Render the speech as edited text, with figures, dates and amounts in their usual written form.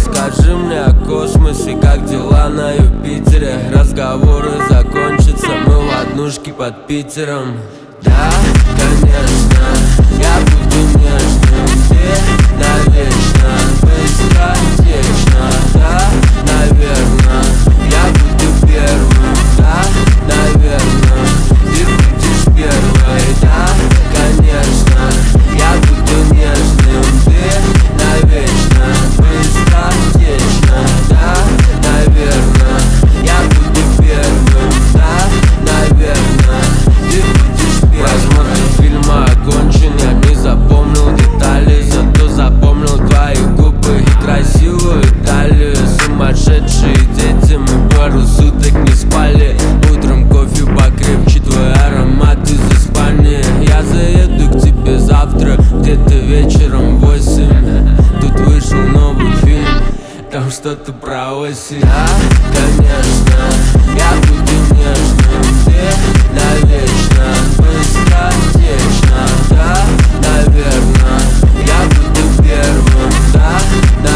Расскажи мне о космосе, как дела на Юпитере. Разговоры закончатся, мы в однушке под Питером. Да, конечно, я буду нежным, ты навечно, быстротечно. Да, наверно, я буду первым. Да, наверно, ты будешь первой. Да, конечно, я буду нежным, ты навечно, быстротечно. Да, наверно, я буду первым. Да, наверно, ты будешь первым. Возможно, фильма окончен, я не запомнил детали, зато запомнил твои губы и красивую талию. Сумасшедшие дети, мы пару суток не спали. Утром кофе покрепче, твой аромат из Испании. Я заеду к тебе завтра, где-то вечером в 8. Тут вышел новый фильм, там что-то про осень. Да, конечно, я буду нежным, ты навечно, быстротечно. Да, наверно, я буду первым. Да,